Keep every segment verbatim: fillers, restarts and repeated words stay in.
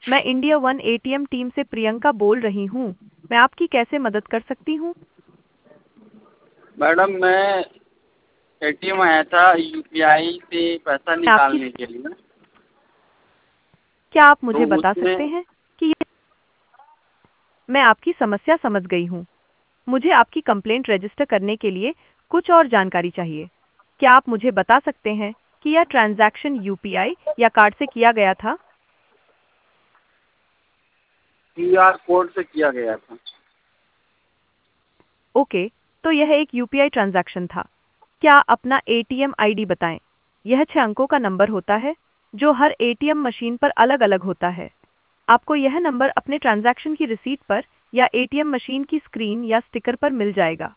मैं India one ATM team से प्रियंका बोल रही हूँ। मैं आपकी कैसे मदद कर सकती हूँ? मैडम मैं एटीएम आया था यूपीआई से पैसा मैं आपकी निकालने के लिए। क्या आप तो मुझे बता सकते उसमें हैं कि ये मैं आपकी समस्या समझ गई हूँ। मुझे आपकी कंप्लेंट रजिस्टर करने के लिए कुछ और जानकारी चाहिए। क्या आप मुझे बता सकते हैं कि यह ट्रांजैक्शन यूपीआई या कार्ड से किया गया था? क्यूआर कोड से किया गया था। ओके, तो यह एक यूपीआई ट्रांजैक्शन था। क्या अपना एटीएम आईडी बताएं। यह छह अंकों का नंबर होता है जो हर एटीएम मशीन पर अलग-अलग होता है। आपको यह नंबर अपने ट्रांजैक्शन की रिसीट पर या एटीएम मशीन की स्क्रीन या स्टिकर पर मिल जाएगा।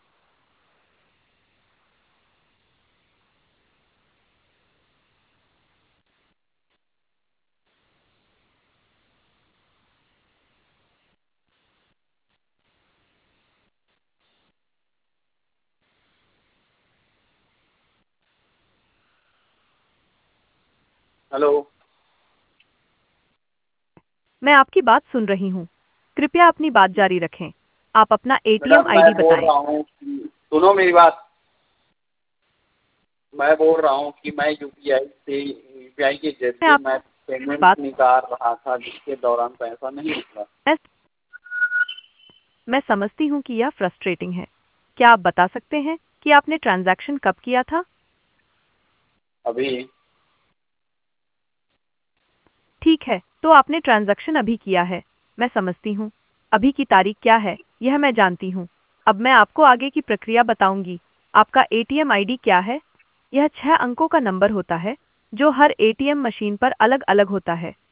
हेलो। मैं आपकी बात सुन रही हूँ। कृपया अपनी बात जारी रखें। आप अपना एटीएम मैडम मैं आईडी बोल बताएं। रहा हूँ कि सुनो मेरी बात। मैं बोल रहा हूँ कि मैं यूपीआई से यूपीआई के मैं जरिए मैं आपकी पेमेंट बात निकाल रहा था, जिसके दौरान पैसा नहीं निकला। मैं, मैं समझती हूँ कि यह फ्रस्ट्रेटिंग है। क्या आप बता सकते हैं कि आपने ट्रांजैक्शन कब किया था? अभी। ठीक है, तो आपने ट्रांजैक्शन अभी किया है। मैं समझती हूँ। अभी की तारीख क्या है, यह मैं जानती हूँ। अब मैं आपको आगे की प्रक्रिया बताऊंगी। आपका एटीएम आईडी क्या है? यह छह अंकों का नंबर होता है जो हर एटीएम मशीन पर अलग-अलग होता है।